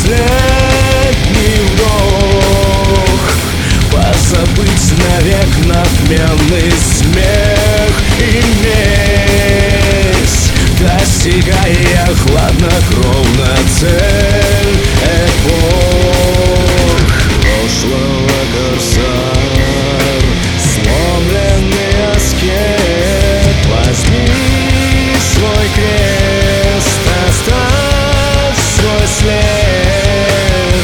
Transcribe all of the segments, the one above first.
последний вдох, позабыть навек надменный смех и месть, достигая хладнокровно цель эпох. Прошлого корсар, сломленный аскет, возьми свой крест, оставь свой след.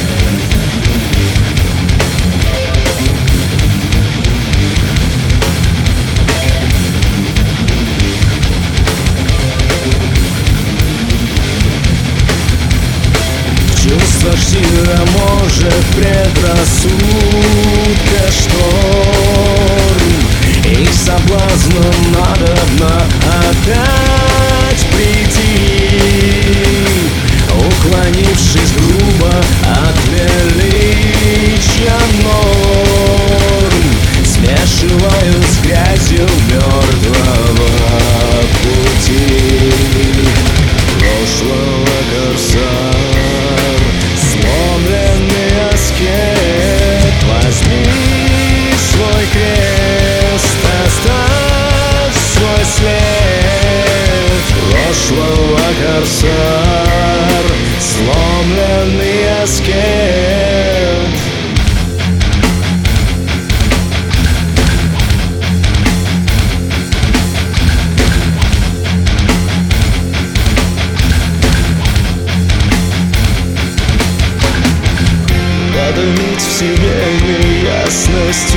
В чувствах сила может предрассудка шторм, и соблазном надобно опять прийти, уклонившись грубо от величия норм, смешиваю с грязью мертвого пути. Прошлого корсар, сломленный аскет, возьми свой крест, оставь свой след. Прошлого корсар, сломленный аскет. Подавить в себе неясность и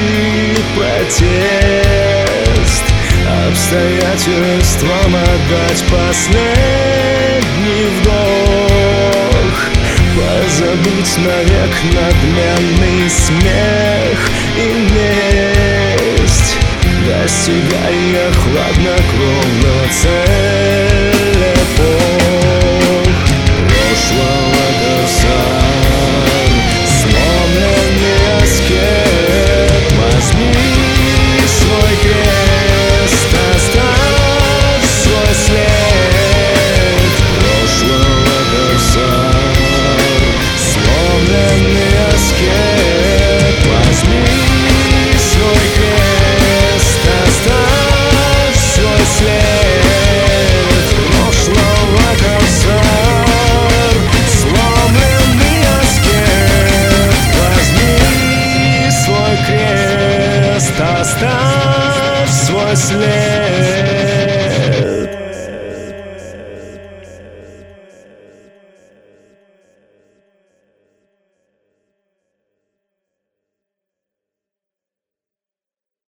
протест, обстоятельствам отдать последний вдох, позабыть навек надменный смех и месть, достигая хладнокровно цель эпох. Прошлого корсар, сломленный аскет, возьми свой крест, оставь свой след. Прошлого корсар, сломленный аскет, возьми свой крест, оставь свой след. Прошлого корсар, сломленный аскет, возьми свой крест, оставь свой след.